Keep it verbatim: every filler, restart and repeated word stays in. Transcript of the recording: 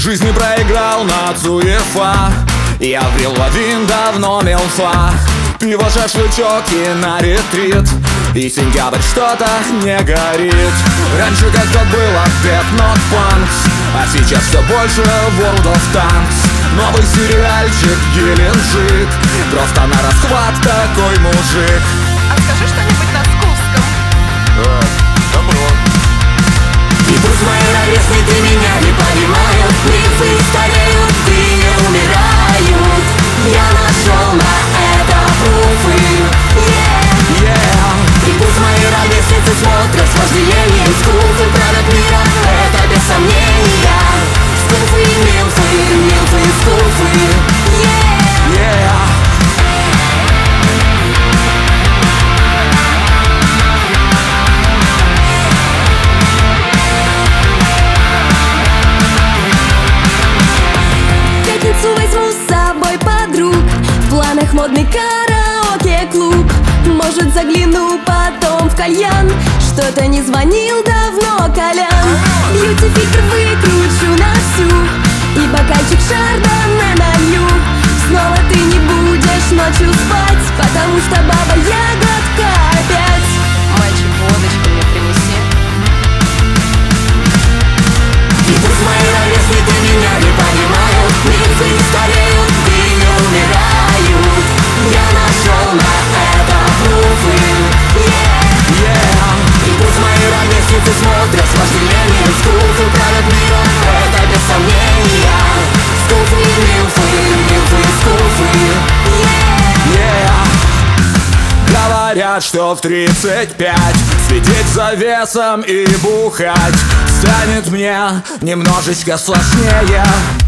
жизни проиграл на ЦУЕФА. Я врил в один давно мелфа. Пиво, шашлычок и на ретрит. И сентябрь что-то не горит. Раньше как-то было Death Not Punks, а сейчас все больше World of Tanks. Новый сериальчик Геленджик, просто на расхват такой мужик. А скажи что-нибудь на скуфском. А, добро. И пусть мои ровесники меня не понимают, мифы стареют и не умирают. Я нашел на это пруфы, yeah. Yeah. И пусть мои ровесницы смотрят с вожделением скуфы, правят миром, это без сомнения. Скуфы, милфы, милфы, скуфы, yeah. Yeah. Модный караоке-клуб. Может, загляну потом в кальян. Что-то не звонил давно Колян. Бьюти-фильтр выкручу на всю и бокальчик шардоне налью. Снова ты не будешь ночью спать, потому что баба ягодка опять. Мальчик, водочку мне принеси. И пусть мои ровесники меня не понимают, мифы стареют и не умирают. Я нашел на это пруфы, yeah. Yeah. И пусть мои ровесницы смотрят с вожделением скуфы, правят миром, это без сомнения. Скуфы, милфы, милфы, скуфы, yeah. Yeah. Говорят, что в тридцать пять светить за весом и бухать станет мне немножечко сложнее.